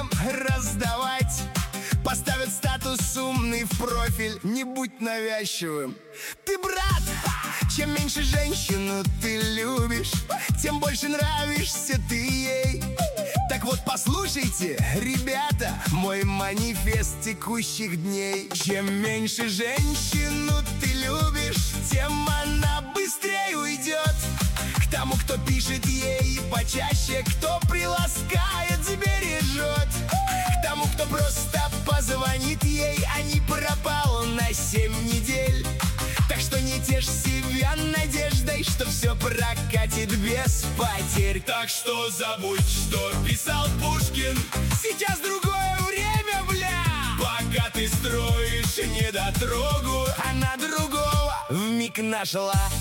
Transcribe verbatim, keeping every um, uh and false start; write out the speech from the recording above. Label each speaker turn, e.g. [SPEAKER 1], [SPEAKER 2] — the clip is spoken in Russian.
[SPEAKER 1] всем раздавать. Поставят статус умный в профиль, не будь навязчивым. Ты, брат, чем меньше женщину ты любишь, тем больше нравишься ты ей. Так вот послушайте, ребята, мой манифест текущих дней. Чем меньше женщину ты любишь, тем она быстрее уйдет к тому, кто пишет ей почаще, кто приласкает, сбережет, к тому, кто просто позвонит ей, а не пропал на семь недель. Так что не тешь себя надеждой, что все прокатит без потерь. Так что забудь, что писал Пушкин, сейчас другое время, бля. Пока ты строишь недотрогу, она другого вмиг нашла.